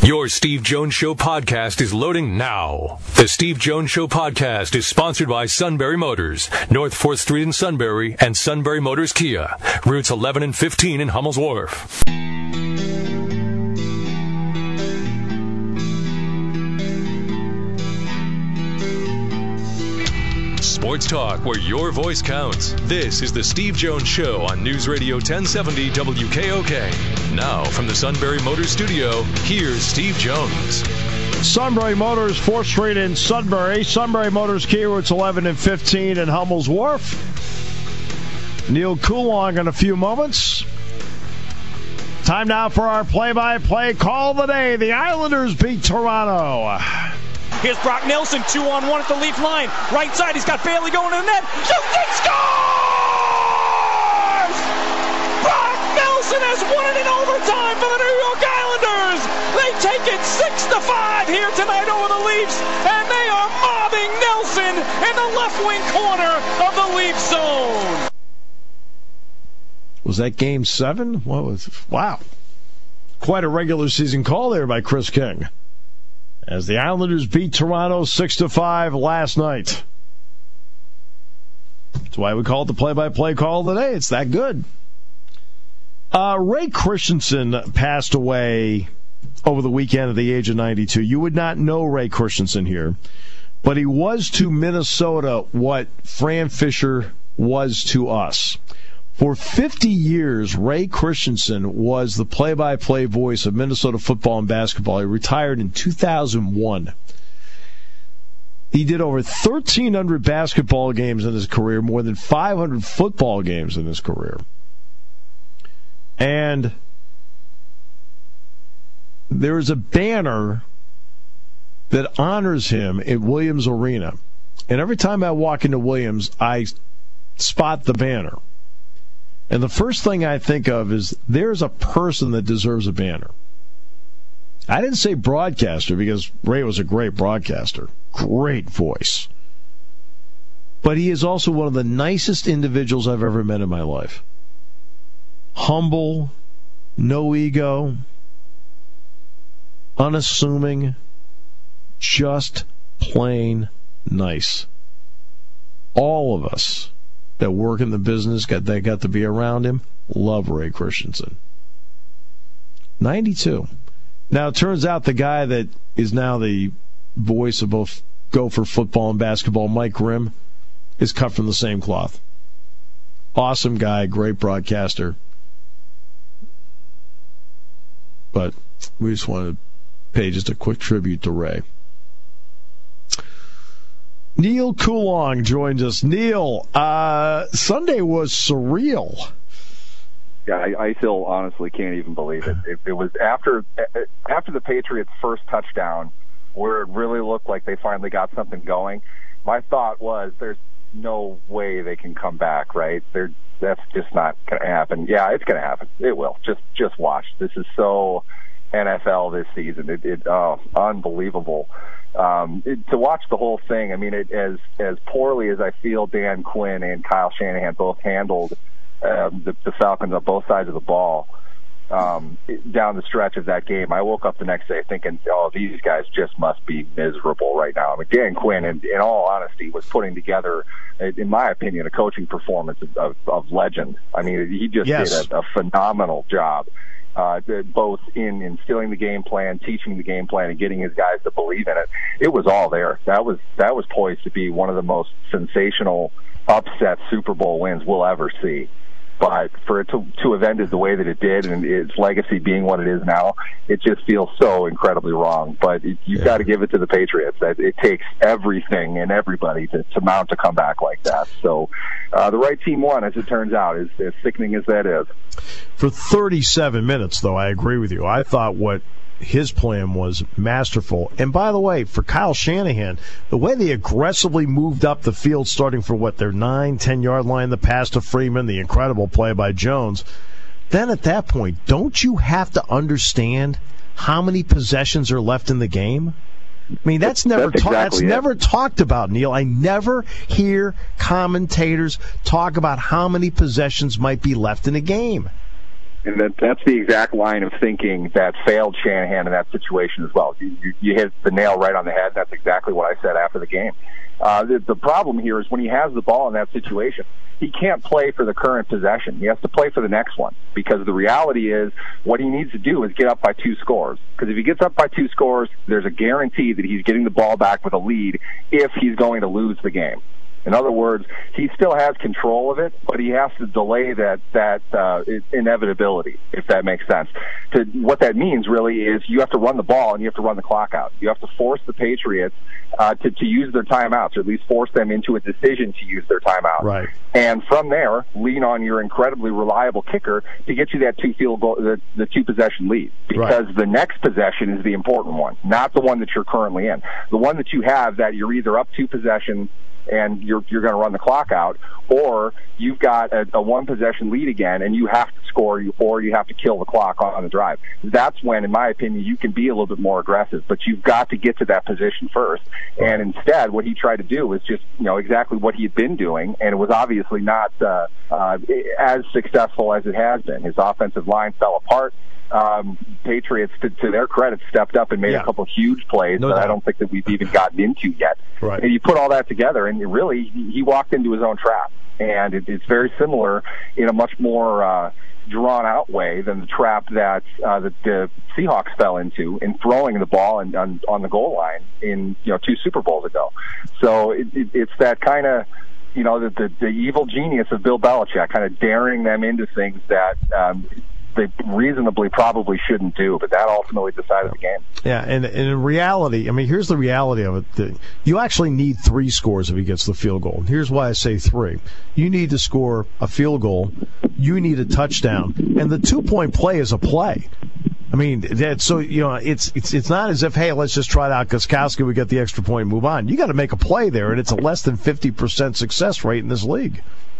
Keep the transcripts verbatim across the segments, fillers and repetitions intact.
Your Steve Jones Show podcast is loading now. The Steve Jones Show podcast is sponsored by Sunbury Motors, North fourth Street in Sunbury, and Sunbury Motors Kia, routes eleven and fifteen in Hummel's Wharf. Sports talk where your voice counts. This is the Steve Jones Show on News Radio ten seventy W K O K. Now, from the Sunbury Motors studio, here's Steve Jones. Sunbury Motors, fourth Street in Sunbury. Sunbury Motors Kia, routes eleven and fifteen in Hummel's Wharf. Neil Coulong in a few moments. Time now for our play-by-play call of the day. The Islanders beat Toronto. Here's Brock Nelson, two on one at the Leaf line. Right side, he's got Bailey going to the net. Shoots and scores! Brock Nelson has won it in overtime for the New York Islanders. They take it six to five here tonight over the Leafs, and they are mobbing Nelson in the left wing corner of the Leaf zone. Was that game seven? What was? Wow. Quite a regular season call there by Chris King, as the Islanders beat Toronto six to five last night. That's why we call it the play-by-play call of the day. It's that good. Uh, Ray Christensen passed away over the weekend at the age of ninety-two. You would not know Ray Christensen here, but he was to Minnesota what Fran Fisher was to us. For fifty years, Ray Christensen was the play-by-play voice of Minnesota football and basketball. He retired in two thousand one. He did over thirteen hundred basketball games in his career, more than five hundred football games in his career. And there is a banner that honors him at Williams Arena. And every time I walk into Williams, I spot the banner. And the first thing I think of is there's a person that deserves a banner. I didn't say broadcaster because Ray was a great broadcaster. Great voice. But he is also one of the nicest individuals I've ever met in my life. Humble, no ego, unassuming, just plain nice. All of us that work in the business, got that got to be around him, love Ray Christensen. ninety-two. Now, it turns out the guy that is now the voice of both Gopher football and basketball, Mike Grimm, is cut from the same cloth. Awesome guy, great broadcaster. But we just want to pay just a quick tribute to Ray. Neil Coulong joins us. Neil, uh, Sunday was surreal. Yeah, I, I still honestly can't even believe it. It, it was after after the Patriots' first touchdown, where it really looked like they finally got something going. My thought was, there's no way they can come back, right? They're, that's just not going to happen. Yeah, it's going to happen. It will. Just just watch. This is so N F L this season. It, it oh, unbelievable. Um, it, to watch the whole thing, I mean, it, as as poorly as I feel Dan Quinn and Kyle Shanahan both handled um, the, the Falcons on both sides of the ball um, down the stretch of that game, I woke up the next day thinking, oh, these guys just must be miserable right now. I mean, Dan Quinn, in, in all honesty, was putting together, in my opinion, a coaching performance of, of, of legend. I mean, he just yes. did a, a phenomenal job. Uh, both in instilling the game plan, teaching the game plan, and getting his guys to believe in it. It was all there. That was that was poised to be one of the most sensational upset Super Bowl wins we'll ever see. But for it to, to have ended the way that it did, and its legacy being what it is now, it just feels so incredibly wrong. But it, you've yeah. got to give it to the Patriots. That it takes everything and everybody to, to mount a comeback like that. So uh, the right team won, as it turns out, as, as sickening as that is. For thirty-seven minutes, though, I agree with you. I thought what his plan was masterful. And by the way, for Kyle Shanahan, the way they aggressively moved up the field, starting for what, their nine, ten-yard line, the pass to Freeman, the incredible play by Jones, then at that point, don't you have to understand how many possessions are left in the game? I mean, that's never that's, ta- exactly that's never talked about, Neil. I never hear commentators talk about how many possessions might be left in a game. And that, that's the exact line of thinking that failed Shanahan in that situation as well. You, you, you hit the nail right on the head. That's exactly what I said after the game. Uh, the, the problem here is when he has the ball in that situation, he can't play for the current possession. He has to play for the next one, because the reality is what he needs to do is get up by two scores. Because if he gets up by two scores, there's a guarantee that he's getting the ball back with a lead if he's going to lose the game. In other words, he still has control of it, but he has to delay that that uh, inevitability, if that makes sense. To, what that means really is you have to run the ball and you have to run the clock out. You have to force the Patriots uh, to, to use their timeouts, or at least force them into a decision to use their timeout. Right. And from there, lean on your incredibly reliable kicker to get you that two field goal, the, the two possession lead. Because right. the next possession is the important one, not the one that you're currently in. The one that you have that you're either up two possessions and you're you're going to run the clock out, or you've got a, a one possession lead again, and you have to score, or you have to kill the clock on, on the drive. That's when, in my opinion, you can be a little bit more aggressive, but you've got to get to that position first. And instead, what he tried to do was just, you know, exactly what he had been doing, and it was obviously not uh, uh, as successful as it has been. His offensive line fell apart. Um, Patriots, to, to their credit, stepped up and made yeah. a couple huge plays no that doubt. I don't think that we've even gotten into yet. Right. And you put all that together, and really, he walked into his own trap. And it, it's very similar in a much more uh, drawn-out way than the trap that uh, the, the Seahawks fell into in throwing the ball in, on, on the goal line in you know two Super Bowls ago. So it, it, it's that kind of, you know, the, the, the evil genius of Bill Belichick, kind of daring them into things that um, they reasonably probably shouldn't do, but that ultimately decided the game. Yeah, and, and in reality, I mean, here's the reality of it. The, you actually need three scores if he gets the field goal. Here's why I say three. You need to score a field goal. You need a touchdown. And the two-point play is a play. I mean, that, so, you know, it's it's it's not as if, hey, let's just try it out Gostkowski, we get the extra point and move on. You got to make a play there, and it's a less than fifty percent success rate in this league.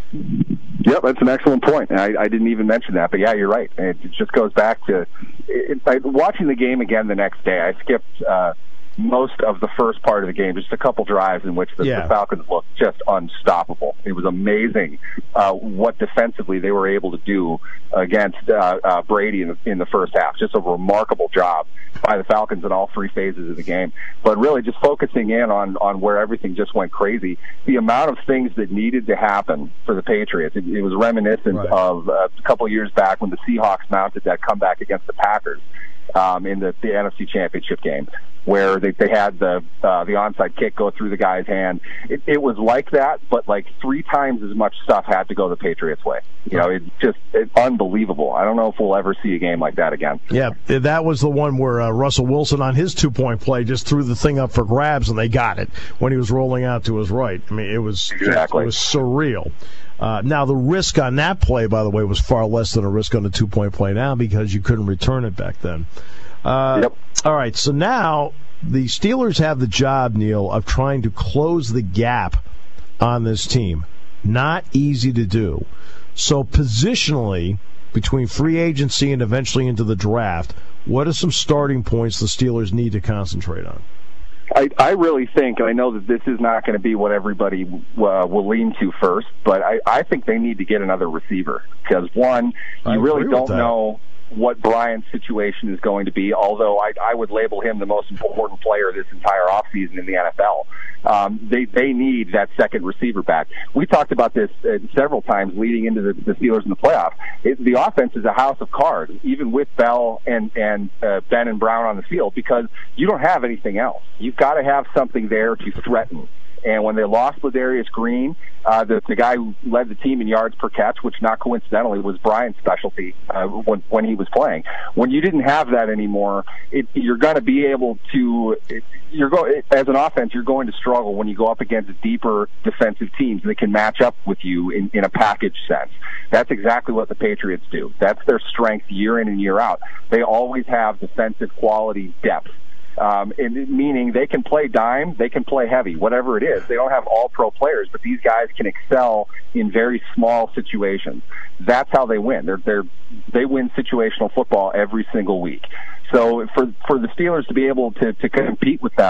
Yep, that's an excellent point. I, I didn't even mention that, but yeah, you're right. It just goes back to it, I, watching the game again the next day. I skipped uh, most of the first part of the game, just a couple drives in which the, yeah. the Falcons looked just unstoppable. It was amazing uh, what defensively they were able to do against uh, uh, Brady in the, in the first half. Just a remarkable job by the Falcons in all three phases of the game. But really just focusing in on, on where everything just went crazy, the amount of things that needed to happen for the Patriots, it, it was reminiscent right. of uh, a couple years back when the Seahawks mounted that comeback against the Packers um, in the, the N F C Championship game, where they, they had the uh, the onside kick go through the guy's hand. It, it was like that, but like three times as much stuff had to go the Patriots' way. You know, it's just it's unbelievable. I don't know if we'll ever see a game like that again. Yeah, that was the one where uh, Russell Wilson on his two-point play just threw the thing up for grabs, and they got it when he was rolling out to his right. I mean, it was exactly. it was surreal. Uh, now, the risk on that play, by the way, was far less than a risk on the two-point play now because you couldn't return it back then. Uh, yep. All right, so now the Steelers have the job, Neil, of trying to close the gap on this team. Not easy to do. So positionally, between free agency and eventually into the draft, what are some starting points the Steelers need to concentrate on? I, I really think, and I know that this is not going to be what everybody uh, will lean to first, but I, I think they need to get another receiver. Because, one, you I really don't that. know what Brian's situation is going to be, although I, I would label him the most important player this entire offseason in the N F L. Um, they, they need that second receiver back. We talked about this uh, several times leading into the, the Steelers in the playoffs. It, the offense is a house of cards, even with Bell and, and uh, Ben and Brown on the field, because you don't have anything else. You've got to have something there to threaten. And when they lost Ladarius Green, uh, the, the guy who led the team in yards per catch, which not coincidentally was Brian's specialty uh, when, when he was playing, when you didn't have that anymore, it, you're going to be able to, it, you're go, it, as an offense, you're going to struggle when you go up against deeper defensive teams that can match up with you in, in a package sense. That's exactly what the Patriots do. That's their strength year in and year out. They always have defensive quality depth. Um, and meaning they can play dime, they can play heavy, whatever it is. They don't have all pro players, but these guys can excel in very small situations. That's how they win. They're, they're, they win situational football every single week. So for for the Steelers to be able to, to compete with them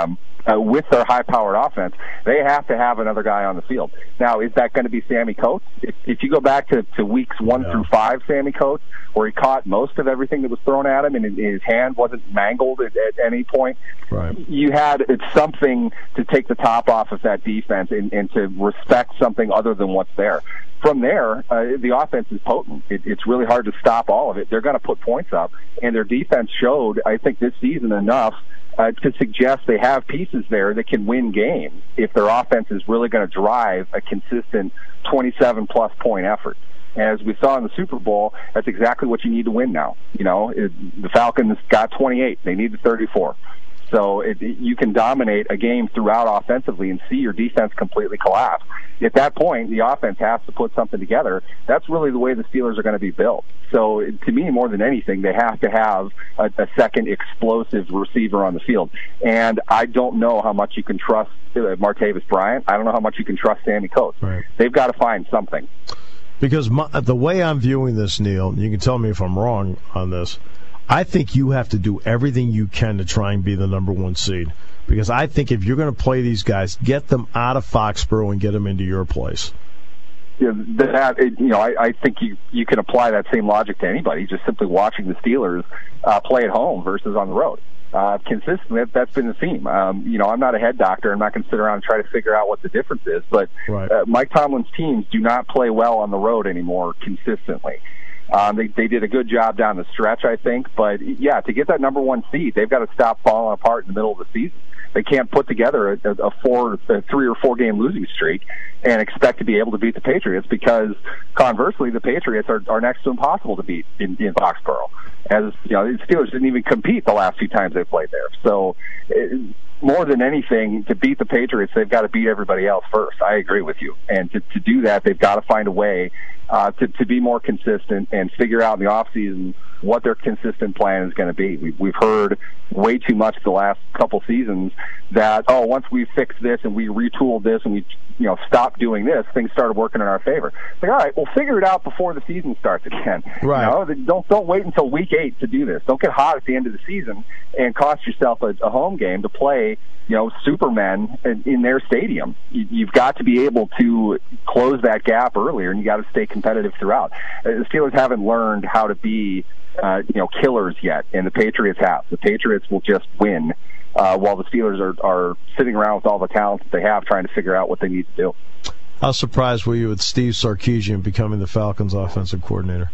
uh, with their high-powered offense, they have to have another guy on the field. Now, is that going to be Sammy Coates? If, if you go back to, to weeks one yeah. through five, Sammy Coates, where he caught most of everything that was thrown at him and his hand wasn't mangled at, at any point, right. you had it's something to take the top off of that defense and, and to respect something other than what's there. From there, uh, the offense is potent. It, it's really hard to stop all of it. They're going to put points up, and their defense showed, I think, this season enough uh, to suggest they have pieces there that can win games if their offense is really going to drive a consistent twenty-seven plus point effort. As we saw in the Super Bowl, that's exactly what you need to win now. You know, it, the Falcons got twenty-eight. They need the thirty-four. So it, you can dominate a game throughout offensively and see your defense completely collapse. At that point, the offense has to put something together. That's really the way the Steelers are going to be built. So to me, more than anything, they have to have a, a second explosive receiver on the field. And I don't know how much you can trust uh, Martavis Bryant. I don't know how much you can trust Sammy Coates. Right. They've got to find something. Because my, the way I'm viewing this, Neil, you can tell me if I'm wrong on this, I think you have to do everything you can to try and be the number one seed. Because I think if you're going to play these guys, get them out of Foxborough and get them into your place. Yeah, that you know, I, I think you you can apply that same logic to anybody. Just simply watching the Steelers uh, play at home versus on the road. Uh, consistently, that, that's been the theme. Um, you know, I'm not a head doctor. I'm not going to sit around and try to figure out what the difference is. But right. uh, Mike Tomlin's teams do not play well on the road anymore consistently. Um, they, they did a good job down the stretch, I think. But, yeah, to get that number one seed, they've got to stop falling apart in the middle of the season. They can't put together a, a four, a three or four game losing streak and expect to be able to beat the Patriots because, conversely, the Patriots are, are next to impossible to beat in, in Foxborough. As you know, the Steelers didn't even compete the last few times they played there. So, it, more than anything, to beat the Patriots, they've got to beat everybody else first. I agree with you. And to, to do that, they've got to find a way uh, to, to be more consistent and figure out in the offseason what their consistent plan is going to be. We, we've heard way too much the last couple seasons that, oh, once we fix this and we retooled this and we, you know, stopped doing this, things started working in our favor. It's like, all right, we'll figure it out before the season starts again. Right. You know, don't don't wait until week eight to do this. Don't get hot at the end of the season and cost yourself a, a home game to play, you know, supermen in, in their stadium. You, you've got to be able to close that gap earlier, and you got to stay competitive throughout. The Steelers haven't learned how to be, uh, you know, killers yet, and the Patriots have. The Patriots will just win, uh, while the Steelers are, are sitting around with all the talent that they have, trying to figure out what they need to do. How surprised were you with Steve Sarkisian becoming the Falcons' offensive coordinator?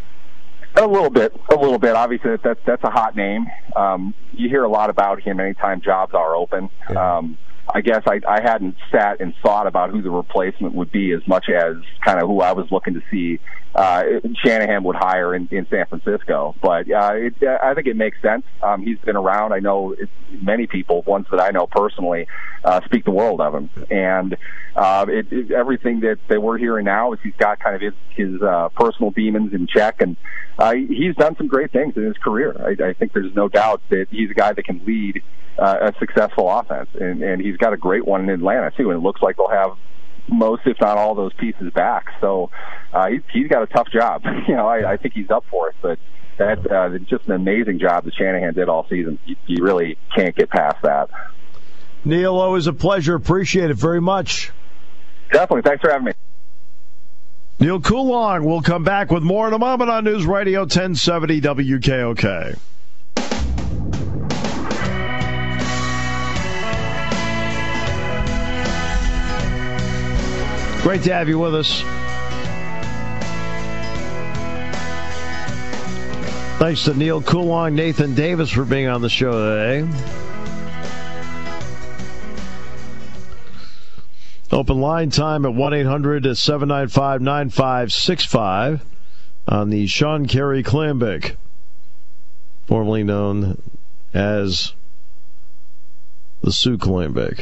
A little bit, a little bit. Obviously, that, that's a hot name. Um, you hear a lot about him anytime jobs are open. Yeah. Um, I guess I, I hadn't sat and thought about who the replacement would be as much as kind of who I was looking to see uh, Shanahan would hire in, in San Francisco. But uh, it, I think it makes sense. Um, he's been around. I know it, many people, ones that I know personally, uh, speak the world of him. And uh, it, it, everything that, that we're hearing now is he's got kind of his, his uh, personal demons in check. And uh, he's done some great things in his career. I, I think there's no doubt that he's a guy that can lead Uh, a successful offense, and, and he's got a great one in Atlanta too. And it looks like they'll have most, if not all, those pieces back. So uh, he, he's got a tough job. You know, I, I think he's up for it. But that's uh, just an amazing job that Shanahan did all season. You, you really can't get past that. Neil, always a pleasure. Appreciate it very much. Definitely. Thanks for having me. Neil Coulon will come back with more in a moment on News Radio ten seventy W K O K. Great to have you with us. Thanks to Neil Coulon, Nathan Davis for being on the show today. Open line time at one eight hundred seven nine five nine five six five on the Sean Carey Clambake, formerly known as the Sue Clambake.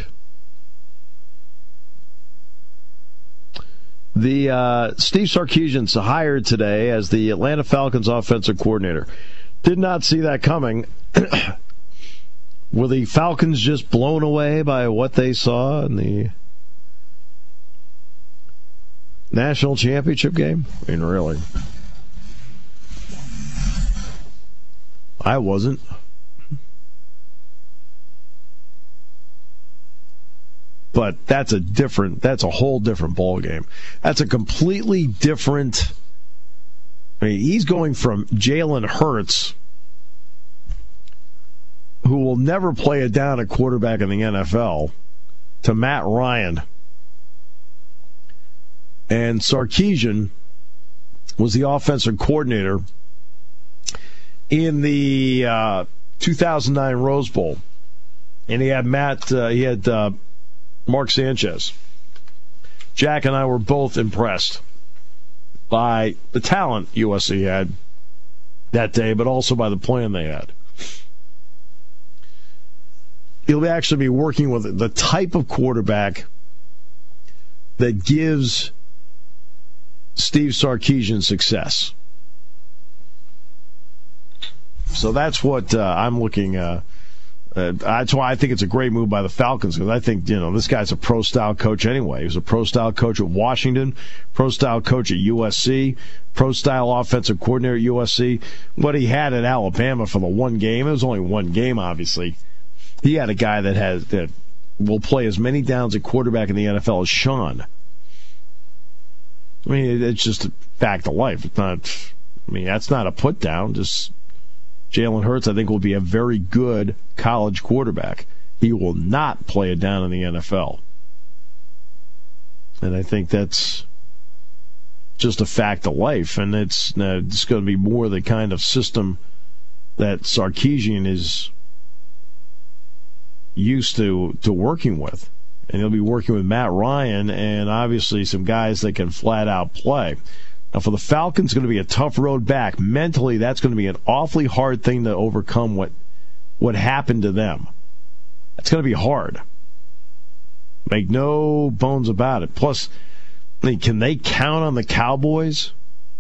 The uh, Steve Sarkisian's hired today as the Atlanta Falcons offensive coordinator. Did not see that coming. Were the Falcons just blown away by what they saw in the national championship game? I mean, really. I wasn't. but that's a different, that's a whole different ball game. That's a completely different. I mean, he's going from Jalen Hurts, who will never play a down at quarterback in the N F L, to Matt Ryan. And Sarkisian was the offensive coordinator in the uh, two thousand nine Rose Bowl, and he had Matt, uh, he had uh, Mark Sanchez. Jack and I were both impressed by the talent U S C had that day, but also by the plan they had. He'll actually be working with the type of quarterback that gives Steve Sarkisian success. So that's what uh, I'm looking uh, uh, that's why I think it's a great move by the Falcons, because I think, you know, this guy's a pro-style coach anyway. He was a pro-style coach at Washington, pro-style coach at U S C, pro-style offensive coordinator at U S C. What he had at Alabama for the one game, it was only one game, obviously. He had a guy that has that will play as many downs at quarterback in the N F L as Sean. I mean, it's just a fact of life. It's not, I mean, that's not a put down. Just Jalen Hurts, I think, will be a very good college quarterback. He will not play it down in the N F L. And I think that's just a fact of life. And it's, uh, it's going to be more the kind of system that Sarkisian is used to, to working with. And he'll be working with Matt Ryan and obviously some guys that can flat out play. Now, for the Falcons, it's going to be a tough road back. Mentally, that's going to be an awfully hard thing to overcome what what happened to them. It's going to be hard. Make no bones about it. Plus, I mean, can they count on the Cowboys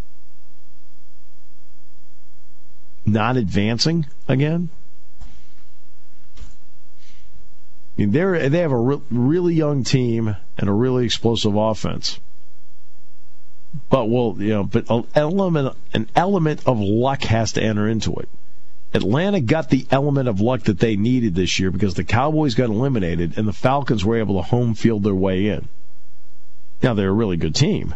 not advancing again? I mean, they're, they have a re- really young team and a really explosive offense. But well, you know, but an element, an element of luck has to enter into it. Atlanta got the element of luck that they needed this year because the Cowboys got eliminated and the Falcons were able to home field their way in. Now, they're a really good team.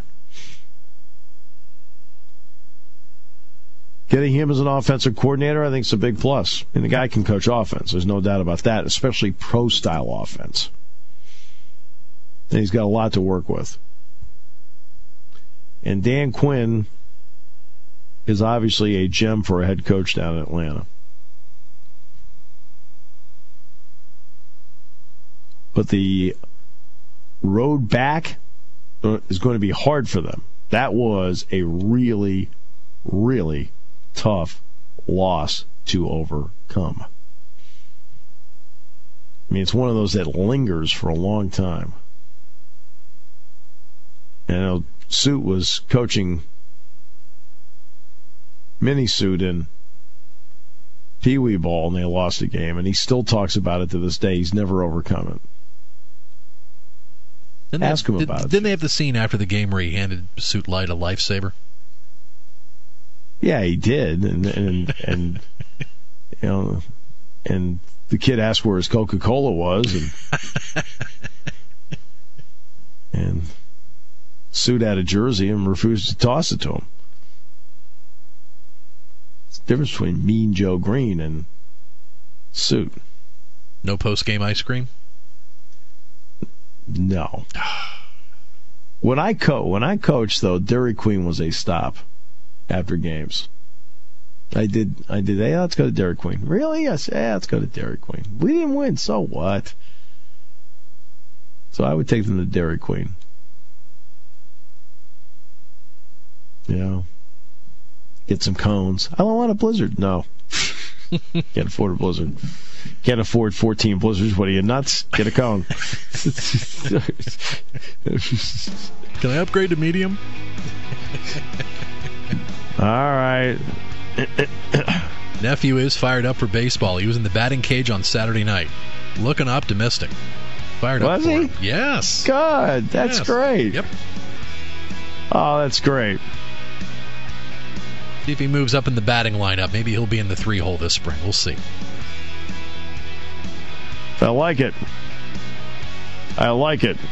Getting him as an offensive coordinator, I think, is a big plus. And the guy can coach offense. There's no doubt about that, especially pro-style offense. And he's got a lot to work with. And Dan Quinn is obviously a gem for a head coach down in Atlanta. But the road back is going to be hard for them. That was a really, really tough loss to overcome. I mean, it's one of those that lingers for a long time. And you know, Suit was coaching Mini Suit in Pee Wee ball, and they lost the game, and he still talks about it to this day. He's never overcome it. Didn't Ask they, him did, about it. Didn't they have the scene after the game where he handed Suit Light a lifesaver? Yeah, he did, and and and you know, and the kid asked where his Coca-Cola was, and and Suit had a jersey and refused to toss it to him. It's the difference between Mean Joe Green and Suit. No post-game ice cream? No. When I co when I coached, though, Dairy Queen was a stop after games. I did. I did. Hey, let's go to Dairy Queen. Really? Yes. Yeah, let's go to Dairy Queen. We didn't win. So what? So I would take them to Dairy Queen. You know, get some cones. I don't want a Blizzard. No. Can't afford a Blizzard. Can't afford fourteen Blizzards. What are you, nuts? Get a cone. Can I upgrade to medium? All right. Nephew is fired up for baseball. He was in the batting cage on Saturday night. Looking optimistic. Fired up Was for he? him. Yes. Good. That's Yes. great. Yep. Oh, that's great. See if he moves up in the batting lineup. Maybe he'll be in the three hole this spring. We'll see. I like it. I like it.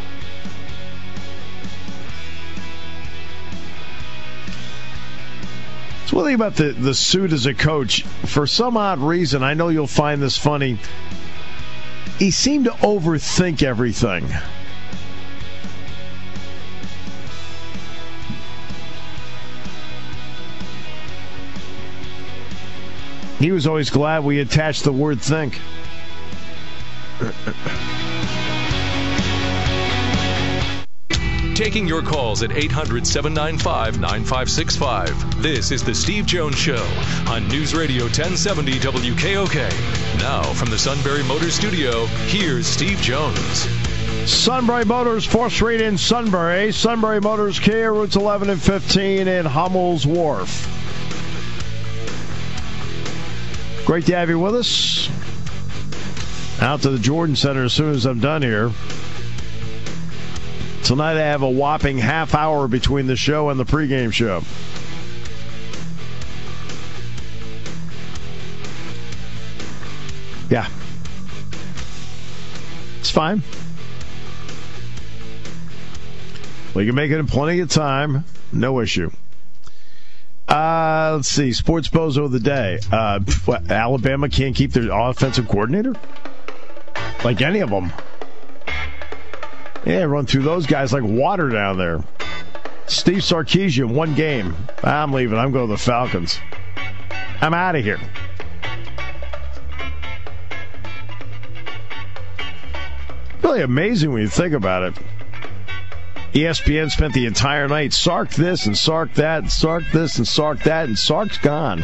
So one thing about the, the suit as a coach, for some odd reason, I know you'll find this funny, he seemed to overthink everything. He was always glad we attached the word think. Taking your calls at eight hundred, seven nine five, nine five six five. This is The Steve Jones Show on News Radio ten seventy W K O K. Now, from the Sunbury Motors Studio, here's Steve Jones. Sunbury Motors, fourth Street in Sunbury. Sunbury Motors Kia, routes eleven and fifteen in Hummel's Wharf. Great to have you with us. Out to the Jordan Center as soon as I'm done here. Tonight I have a whopping half hour between the show and the pregame show. Yeah. It's fine. We can make it in plenty of time. No issue. Uh, let's see. Sports Bozo of the day. Uh, what, Alabama can't keep their offensive coordinator? Like any of them. Yeah, run through those guys like water down there. Steve Sarkisian, one game. I'm leaving. I'm going to the Falcons. I'm out of here. Really amazing when you think about it. E S P N spent the entire night Sark this and Sark that, and Sark this and Sark that, and Sark's gone.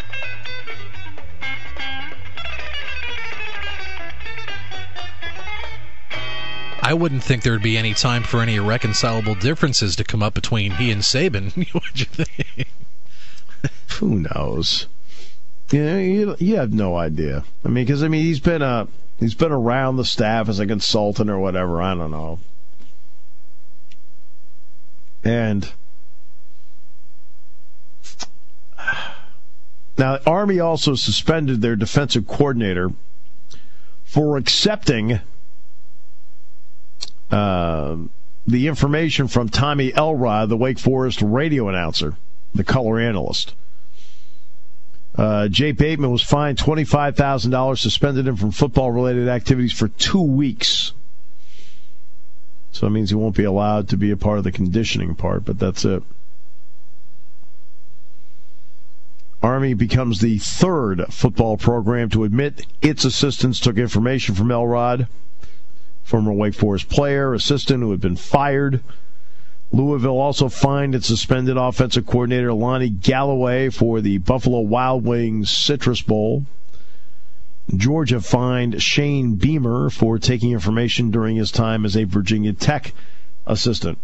I wouldn't think there'd be any time for any irreconcilable differences to come up between he and Saban. What'd you think? Who knows? You know, you, you have no idea. I mean, because I mean, he's been a he's been around the staff as a consultant or whatever. I don't know. And now, Army also suspended their defensive coordinator for accepting uh, the information from Tommy Elrod, the Wake Forest radio announcer, the color analyst. Uh, Jay Bateman was fined twenty-five thousand dollars, suspended him from football-related activities for two weeks. So that means he won't be allowed to be a part of the conditioning part, but that's it. Army becomes the third football program to admit its assistants took information from Elrod, former Wake Forest player, assistant who had been fired. Louisville also fined its suspended offensive coordinator Lonnie Galloway for the Buffalo Wild Wings Citrus Bowl. Georgia fined Shane Beamer for taking information during his time as a Virginia Tech assistant.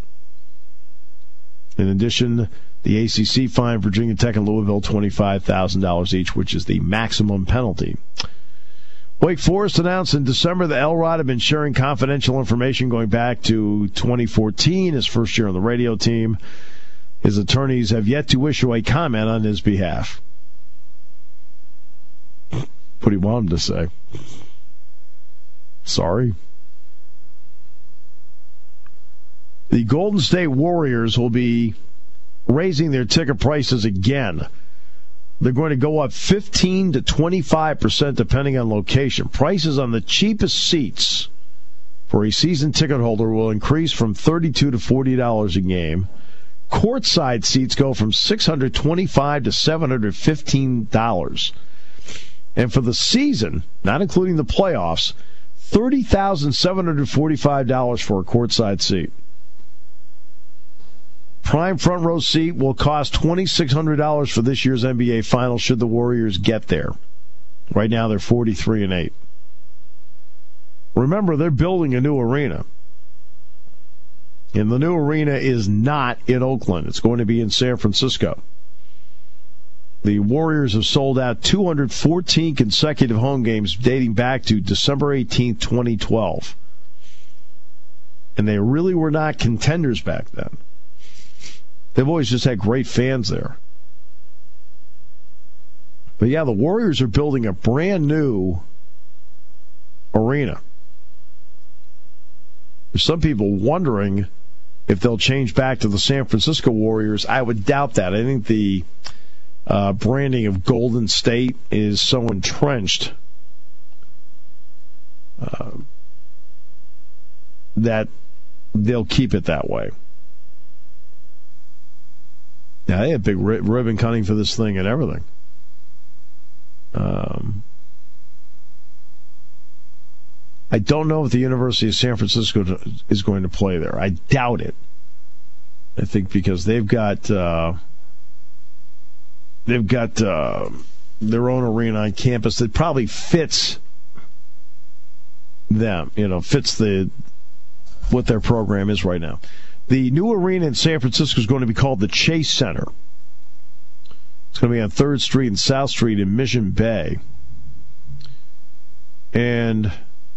In addition, the A C C fined Virginia Tech and Louisville twenty-five thousand dollars each, which is the maximum penalty. Wake Forest announced in December that Elrod had been sharing confidential information going back to twenty fourteen, his first year on the radio team. His attorneys have yet to issue a comment on his behalf. What do you want him to say? Sorry. The Golden State Warriors will be raising their ticket prices again. They're going to go up fifteen to twenty-five percent depending on location. Prices on the cheapest seats for a season ticket holder will increase from thirty-two to forty dollars a game. Courtside seats go from six hundred twenty-five to seven hundred fifteen dollars. And for the season, not including the playoffs, thirty thousand seven hundred forty-five dollars for a courtside seat. Prime front row seat will cost twenty-six hundred dollars for this year's N B A Finals should the Warriors get there. Right now they're forty-three and eight. Remember, they're building a new arena. And the new arena is not in Oakland. It's going to be in San Francisco. The Warriors have sold out two hundred fourteen consecutive home games dating back to December eighteenth, twenty twelve. And they really were not contenders back then. They've always just had great fans there. But yeah, the Warriors are building a brand new arena. There's some people wondering if they'll change back to the San Francisco Warriors. I would doubt that. I think the uh, branding of Golden State is so entrenched uh, that they'll keep it that way. Yeah, they had big ri- ribbon cutting for this thing and everything. Um, I don't know if the University of San Francisco is going to play there. I doubt it. I think because they've got uh, they've got uh, their own arena on campus that probably fits them. You know, fits the what their program is right now. The new arena in San Francisco is going to be called the Chase Center. It's going to be on third Street and South Street in Mission Bay. And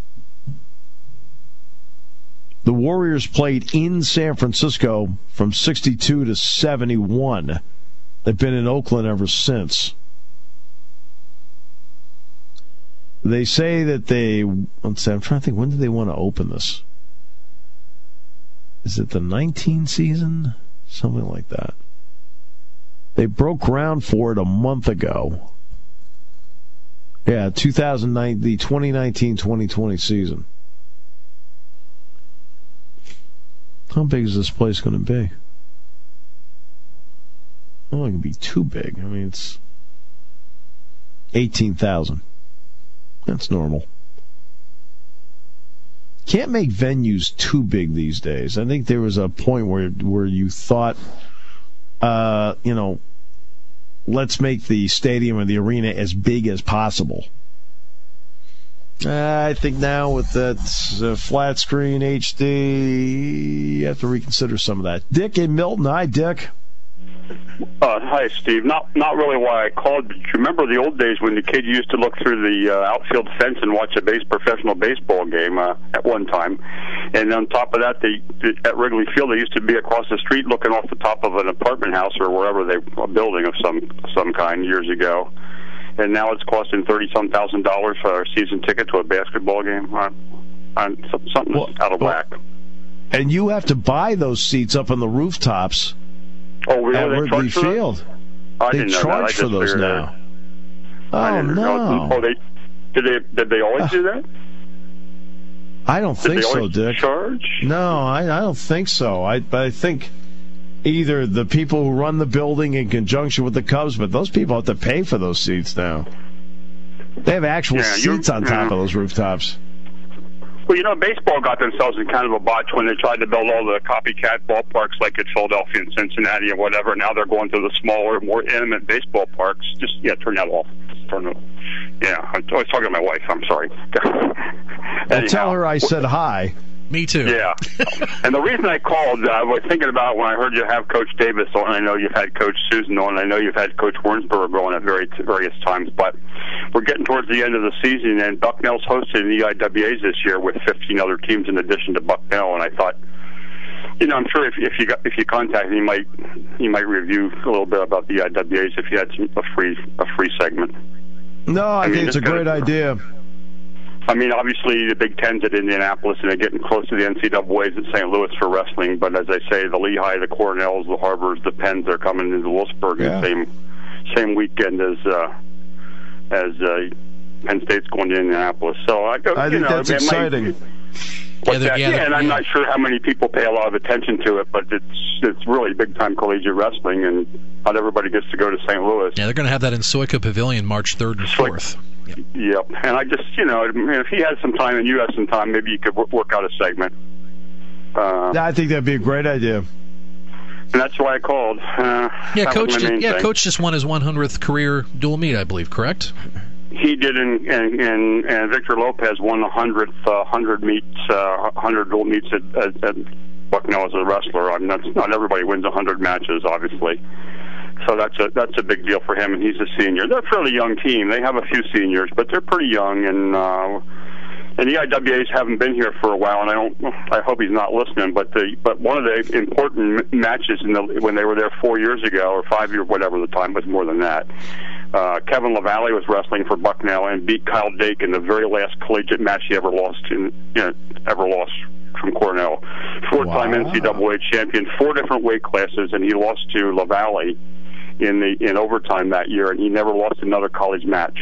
the Warriors played in San Francisco from sixty-two to seventy-one. They've been in Oakland ever since. They say that they... Let's see, I'm trying to think, when did they want to open this? Is it the nineteen season? Something like that. They broke ground for it a month ago. Yeah, two thousand nine, the twenty nineteen twenty twenty season. How big is this place going to be? Oh, it can be too big. I mean, it's eighteen thousand. That's normal. Can't make venues too big these days. I think there was a point where where you thought, uh, you know, let's make the stadium or the arena as big as possible. Uh, I think now with that uh, flat screen H D, you have to reconsider some of that. Dick in Milton. Hi, Dick. Uh, hi, Steve. Not not really why I called, but you remember the old days when the kid used to look through the uh, outfield fence and watch a base professional baseball game uh, at one time. And on top of that, they, at Wrigley Field, they used to be across the street looking off the top of an apartment house or wherever they a building of some some kind years ago. And now it's costing thirty-some thousand dollars for a season ticket to a basketball game. Uh, on something well, out of whack. And you have to buy those seats up on the rooftops. Oh, really? At They Wrigley Field. I they didn't know charge that. I for those now. Oh, oh no! Know. Oh, they did they did they always uh, do that? I don't did think they so, always Dick. Charge? No, I, I don't think so. I but I think either the people who run the building in conjunction with the Cubs, but those people have to pay for those seats now. They have actual yeah, seats on top yeah. of those rooftops. Well, you know, baseball got themselves in kind of a botch when they tried to build all the copycat ballparks like at Philadelphia and Cincinnati and whatever. Now they're going to the smaller, more intimate baseball parks. Just, yeah, turn that off. Turn it. Yeah, I was talking to my wife. I'm sorry. Well, tell her I said hi. Me too. Yeah. And the reason I called, uh, I was thinking about when I heard you have Coach Davis on, and I know you've had Coach Susan on, and I know you've had Coach Wernsberger on at very, various times, but we're getting towards the end of the season, and Bucknell's hosted the E I W As this year with fifteen other teams in addition to Bucknell, and I thought, you know, I'm sure if, if you got, if you contact him, you might you might review a little bit about the E I W As if you had some, a free a free segment. No, I, I mean, think it's a great gonna, idea. I mean, obviously, the Big Ten's at Indianapolis, and they're getting close to the N C double A's at Saint Louis for wrestling. But as I say, the Lehigh, the Cornells, the Harbors, the Penns are coming into Wolfsburg yeah. the same same weekend as uh, as uh, Penn State's going to Indianapolis. So I, I you think know, that's might, exciting. Yeah, that? yeah, yeah, and I'm yeah. not sure how many people pay a lot of attention to it, but it's it's really big time collegiate wrestling, and not everybody gets to go to Saint Louis. Yeah, they're going to have that in Soika Pavilion March third and fourth. Yep. yep. And I just, you know, if he has some time and you have some time, maybe you could work out a segment. Uh, yeah, I think that'd be a great idea. And that's why I called. Uh, yeah, coach. Just, yeah, thing. coach just won his one hundredth career dual meet, I believe. Correct? He did, and and, and, and Victor Lopez won the hundredth uh, hundred meets, uh, hundred dual meets at, at, at Bucknell as a wrestler. I mean, that's, not everybody wins a hundred matches, obviously. So that's a that's a big deal for him, and he's a senior. They're a fairly young team. They have a few seniors, but they're pretty young, and uh, and the E I W As haven't been here for a while. And I don't. I hope he's not listening. But the but one of the important matches in the when they were there four years ago or five years, whatever the time was, more than that. Uh, Kevin LaValle was wrestling for Bucknell and beat Kyle Dake in the very last collegiate match he ever lost in you know ever lost from Cornell. Four-time Wow. N C double A champion, four different weight classes, and he lost to LaValle in the in overtime that year, and he never lost another college match.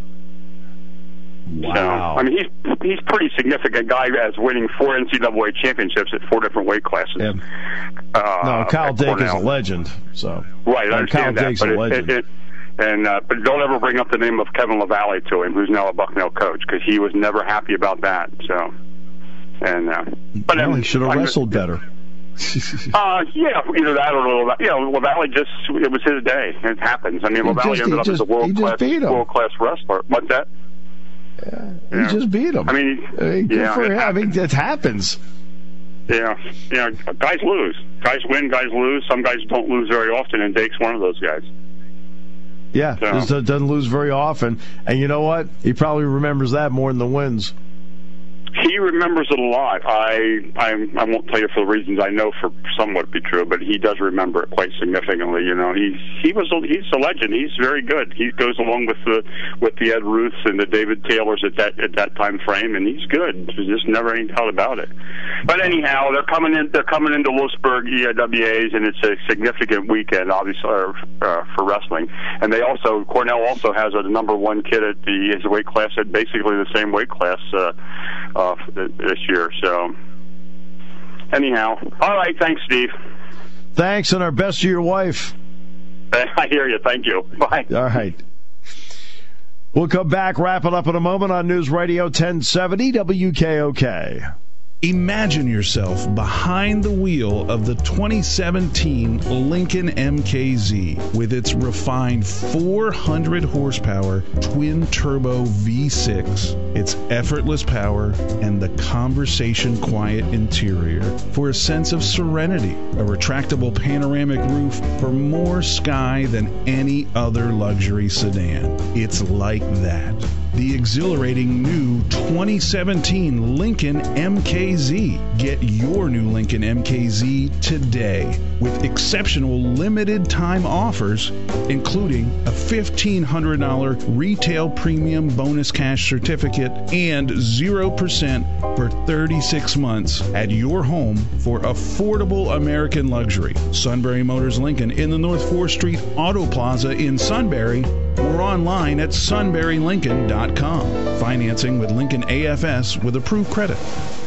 Wow. So, I mean, he's he's pretty significant guy as winning four N C double A championships at four different weight classes. Yeah. Uh, No, Kyle at Dake is a Cornell. legend. So Right, I Kyle understand that, Dake's but a it, legend. it, it, and uh, but don't ever bring up the name of Kevin LaValle to him, who's now a Bucknell coach, because he was never happy about that. So, and uh, but well, um, he should have I'm- wrestled better. Uh, yeah, either that or LaValle. You know, LaValle just it was his day. It happens. I mean, He LaValle just- ended he up just- as a world he just class beat him. world class wrestler. What's that? Yeah, Yeah. He just beat him. I mean, I mean, good yeah, for it him. I mean, happens. it happens. Yeah, yeah. Guys lose. Guys win. Guys lose. Some guys don't lose very often, and Dake's one of those guys. Yeah, So- just doesn't lose very often. And you know what? He probably remembers that more than the wins. He remembers it a lot. I, I I won't tell you for the reasons I know for somewhat be true, but he does remember it quite significantly. You know, he's he was a, he's a legend. He's very good. He goes along with the with the Ed Ruths and the David Taylors at that at that time frame, and he's good. There's just never any doubt about it. But anyhow, they're coming in. They're coming into Lewisburg E I W As, and it's a significant weekend, obviously, uh, uh, for wrestling. And they also Cornell also has a number one kid at the his weight class at basically the same weight class. Uh, uh, this year. So, anyhow, all right. Thanks, Steve. Thanks, and our best to your wife. I hear you. Thank you. Bye. All right. We'll come back, wrap it up in a moment on News Radio ten seventy W K O K. Imagine yourself behind the wheel of the twenty seventeen Lincoln M K Z with its refined four hundred horsepower twin-turbo V six, its effortless power, and the conversation quiet interior for a sense of serenity, a retractable panoramic roof for more sky than any other luxury sedan. It's like that. The exhilarating new twenty seventeen Lincoln M K Z. Get your new Lincoln M K Z today with exceptional limited time offers, including a fifteen hundred dollars retail premium bonus cash certificate and zero percent for thirty-six months at your home for affordable American luxury. Sunbury Motors Lincoln in the North fourth Street Auto Plaza in Sunbury, or online at sunbury lincoln dot com. Financing with Lincoln A F S with approved credit.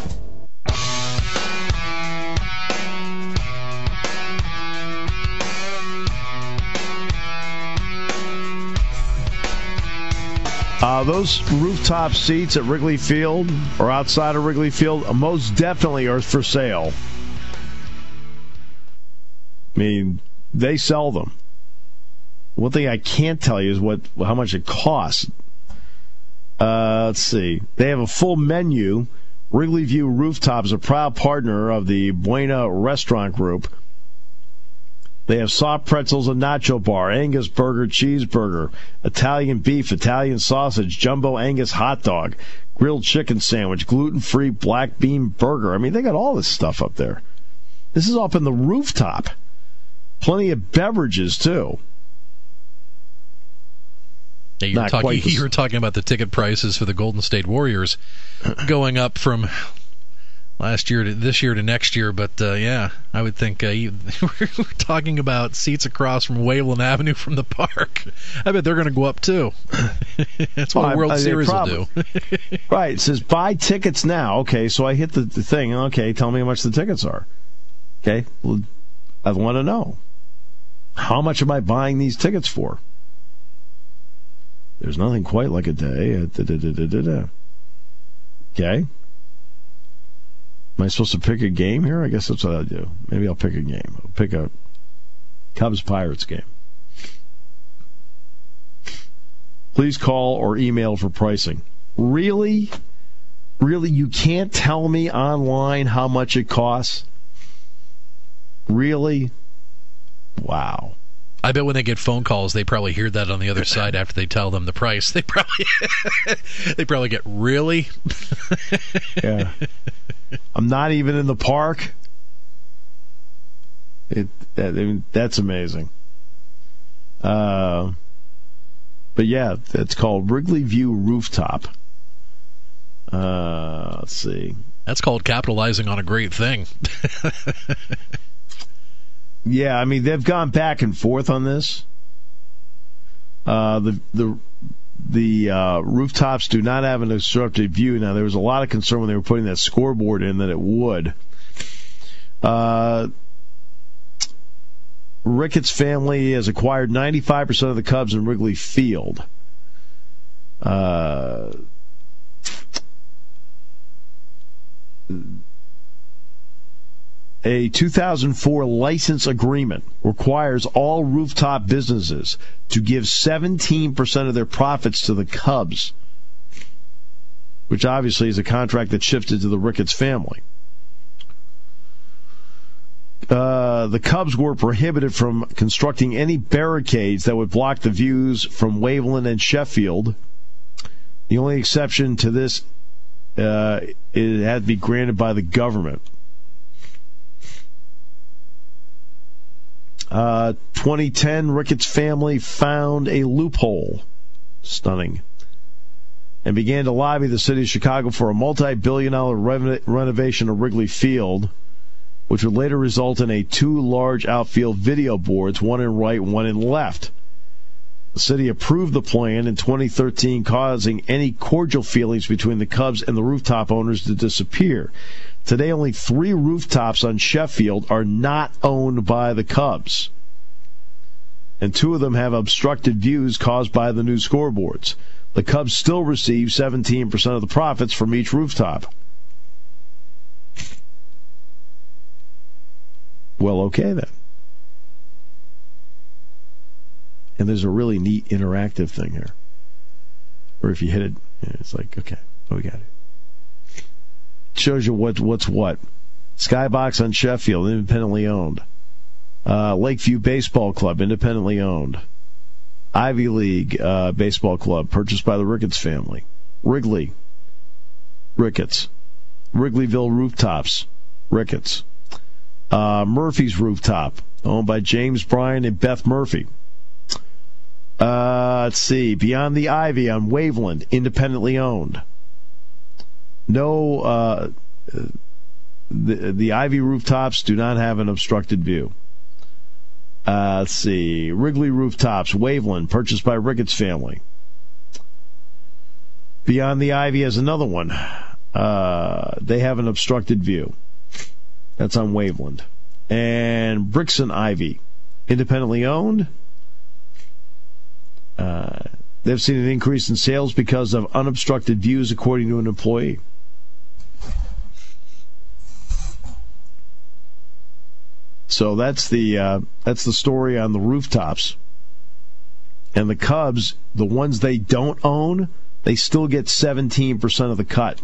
Uh, those rooftop seats at Wrigley Field or outside of Wrigley Field most definitely are for sale. I mean, they sell them. One thing I can't tell you is what how much it costs. Uh, let's see. They have a full menu. Wrigley View Rooftop is a proud partner of the Buena Restaurant Group. They have soft pretzels and nacho bar, Angus burger, cheeseburger, Italian beef, Italian sausage, jumbo Angus hot dog, grilled chicken sandwich, gluten-free black bean burger. I mean, they got all this stuff up there. This is up in the rooftop. Plenty of beverages, too. Yeah, you, were Not talking, quite the- you were talking about the ticket prices for the Golden State Warriors going up from last year to this year to next year, but uh, yeah, I would think uh, you, we're talking about seats across from Wayland Avenue from the park. I bet they're going to go up too. That's what Well, the World I- they Series probably- will do. Right, it says buy tickets now. Okay, so I hit the, the thing. Okay, tell me how much the tickets are. Okay, well, I want to know. How much am I buying these tickets for? There's nothing quite like a day. Uh, da, da, da, da, da, da. Okay. Am I supposed to pick a game here? I guess that's what I'll do. Maybe I'll pick a game. I'll pick a Cubs-Pirates game. Please call or email for pricing. Really? Really? You can't tell me online how much it costs? Really? Wow. I bet when they get phone calls, they probably hear that on the other side after they tell them the price. They probably they probably get, really? Yeah. I'm not even in the park. It that, I mean, that's amazing. Uh, but yeah, it's called Wrigley View Rooftop. Uh, let's see. That's called capitalizing on a great thing. Yeah, I mean, they've gone back and forth on this. Uh, the the the uh, rooftops do not have an obstructed view. Now, there was a lot of concern when they were putting that scoreboard in that it would. Uh, Ricketts family has acquired ninety-five percent of the Cubs in Wrigley Field. Uh, a two thousand four license agreement requires all rooftop businesses to give seventeen percent of their profits to the Cubs, which obviously is a contract that shifted to the Ricketts family. Uh, the Cubs were prohibited from constructing any barricades that would block the views from Waveland and Sheffield. The only exception to this, uh, it had to be granted by the government. Uh, twenty ten, Ricketts family found a loophole. Stunning. And began to lobby the city of Chicago for a multi-billion dollar re- renovation of Wrigley Field, which would later result in a two large outfield video boards, one in right, one in left. The city approved the plan in twenty thirteen, causing any cordial feelings between the Cubs and the rooftop owners to disappear. Today, only three rooftops on Sheffield are not owned by the Cubs, and two of them have obstructed views caused by the new scoreboards. The Cubs still receive seventeen percent of the profits from each rooftop. Well, okay then. And there's a really neat interactive thing here, where if you hit it, it's like, okay, oh, we got it. Shows you what what's what. Skybox on Sheffield, independently owned. Uh, Lakeview Baseball Club, independently owned. Ivy League uh, Baseball Club, purchased by the Ricketts family. Wrigley, Ricketts. Wrigleyville Rooftops, Ricketts. Uh, Murphy's Rooftop, owned by James Bryan and Beth Murphy. Uh, let's see. Beyond the Ivy on Waveland, independently owned. No, uh, the, the Ivy rooftops do not have an obstructed view. Uh, let's see. Wrigley Rooftops, Waveland, purchased by Ricketts family. Beyond the Ivy has another one. Uh, they have an obstructed view. That's on Waveland. And Brixton Ivy, independently owned. Uh, they've seen an increase in sales because of unobstructed views, according to an employee. So that's the uh, that's the story on the rooftops. And the Cubs, the ones they don't own, they still get seventeen percent of the cut.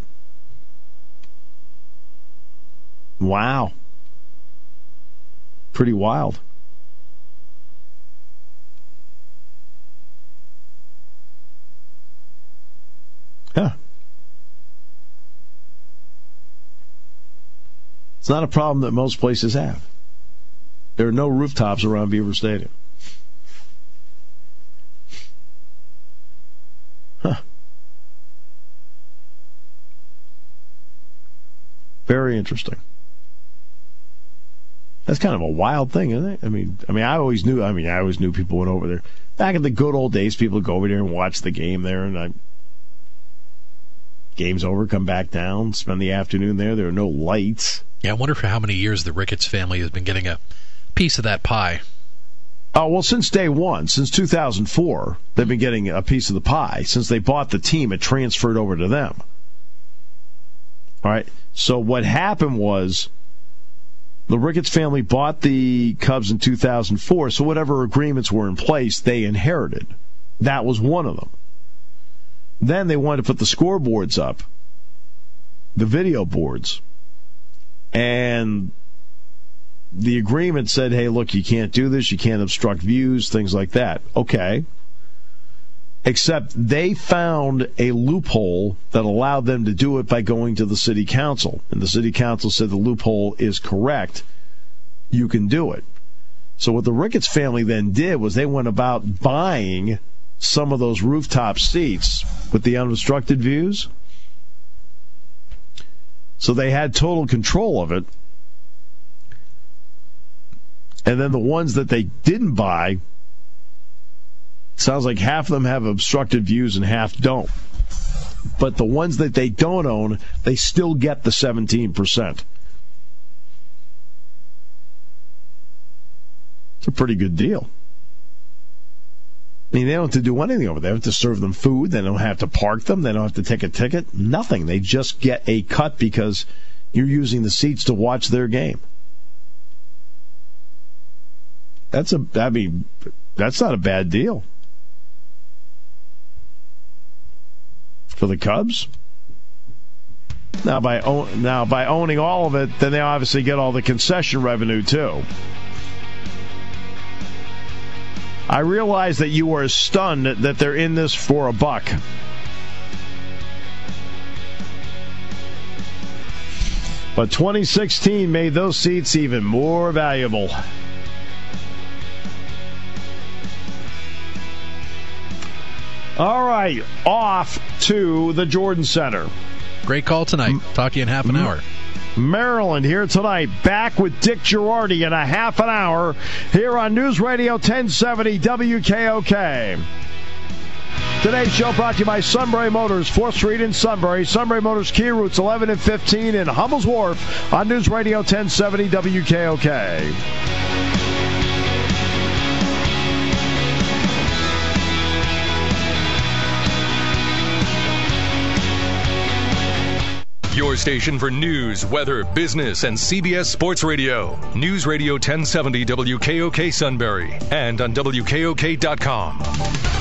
Wow. Pretty wild. Yeah. It's not a problem that most places have. There are no rooftops around Beaver Stadium. Huh. Very interesting. That's kind of a wild thing, isn't it? I mean, I mean, I always knew. I mean, I always knew people went over there. Back in the good old days, people would go over there and watch the game there, and I, game's over, come back down, spend the afternoon there. There are no lights. Yeah, I wonder for how many years the Ricketts family has been getting a piece of that pie. Oh, well, since day one, since two thousand four, they've been getting a piece of the pie. Since they bought the team, it transferred over to them. All right. So what happened was, the Ricketts family bought the Cubs in two thousand four, so whatever agreements were in place, they inherited. That was one of them. Then they wanted to put the scoreboards up, the video boards, and the agreement said, hey, look, you can't do this, you can't obstruct views, things like that. Okay. Except they found a loophole that allowed them to do it by going to the city council. And the city council said the loophole is correct. You can do it. So what the Ricketts family then did was they went about buying some of those rooftop seats with the unobstructed views. So they had total control of it. And then the ones that they didn't buy, sounds like half of them have obstructed views and half don't. But the ones that they don't own, they still get the seventeen percent. It's a pretty good deal. I mean, they don't have to do anything over there. They don't have to serve them food. They don't have to park them. They don't have to take a ticket. Nothing. They just get a cut because you're using the seats to watch their game. That's a, I mean, that's not a bad deal. For the Cubs. Now by own, now by owning all of it, then they obviously get all the concession revenue too. I realize that you are stunned that they're in this for a buck. But twenty sixteen made those seats even more valuable. All right, off to the Jordan Center. Great call tonight. Talk to you in half an hour. Maryland here tonight, back with Dick Girardi in a half an hour here on News Radio ten seventy W K O K. Today's show brought to you by Sunbury Motors, fourth Street in Sunbury. Sunbury Motors Kia, routes eleven and fifteen in Hummel's Wharf on News Radio ten seventy W K O K. Your station for news, weather, business, and C B S Sports Radio. News Radio ten seventy W K O K Sunbury and on W K O K dot com.